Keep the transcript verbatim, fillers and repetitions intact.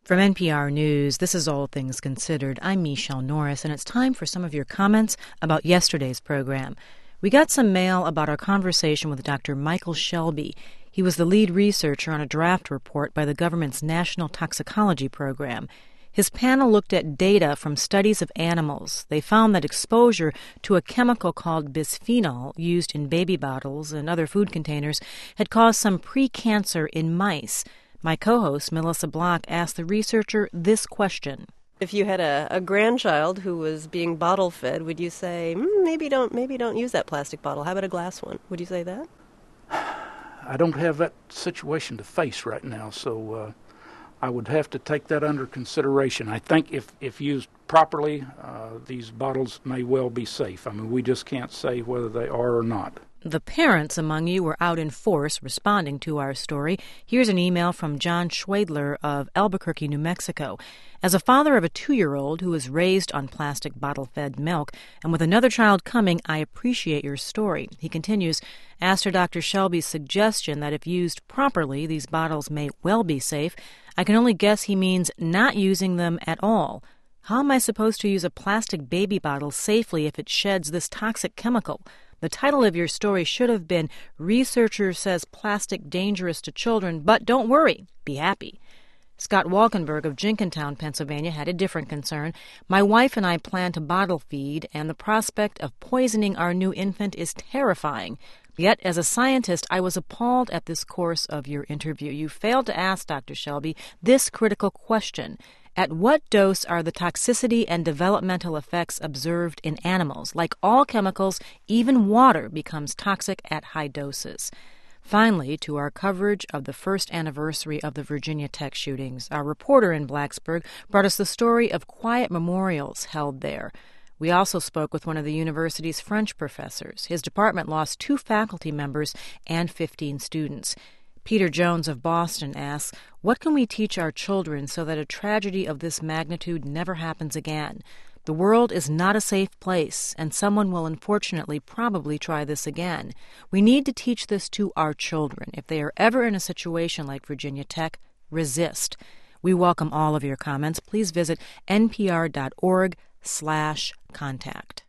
From N P R News, this is All Things Considered. I'm Michelle Norris, and it's time for some of your comments about yesterday's program. We got some mail about our conversation with Doctor Michael Shelby. He was the lead researcher on a draft report by the government's National Toxicology Program. His panel looked at data from studies of animals. They found that exposure to a chemical called bisphenol, used in baby bottles and other food containers, had caused some pre-cancer in mice. My co-host, Melissa Block, asked the researcher this question. If you had a, a grandchild who was being bottle fed, would you say, mm, maybe don't maybe don't use that plastic bottle? How about a glass one? Would you say that? I don't have that situation to face right now, so uh, I would have to take that under consideration. I think if, if used properly, uh, these bottles may well be safe. I mean, we just can't say whether they are or not. The parents among you were out in force responding to our story. Here's an email from John Schwadler of Albuquerque, New Mexico. As a father of a two-year-old who was raised on plastic bottle-fed milk, and with another child coming, I appreciate your story. He continues, as to Doctor Shelby's suggestion that if used properly, these bottles may well be safe, I can only guess he means not using them at all. How am I supposed to use a plastic baby bottle safely if it sheds this toxic chemical? The title of your story should have been, Researcher Says Plastic Dangerous to Children, but don't worry, be happy. Scott Walkenberg of Jenkintown, Pennsylvania, had a different concern. My wife and I plan to bottle feed, and the prospect of poisoning our new infant is terrifying. Yet, as a scientist, I was appalled at this course of your interview. You failed to ask, Doctor Shelby, this critical question. At what dose are the toxicity and developmental effects observed in animals? Like all chemicals, even water becomes toxic at high doses. Finally, to our coverage of the first anniversary of the Virginia Tech shootings, our reporter in Blacksburg brought us the story of quiet memorials held there. We also spoke with one of the university's French professors. His department lost two faculty members and fifteen students. Peter Jones of Boston asks, what can we teach our children so that a tragedy of this magnitude never happens again? The world is not a safe place, and someone will unfortunately probably try this again. We need to teach this to our children. If they are ever in a situation like Virginia Tech, resist. We welcome all of your comments. Please visit npr.org slash contact.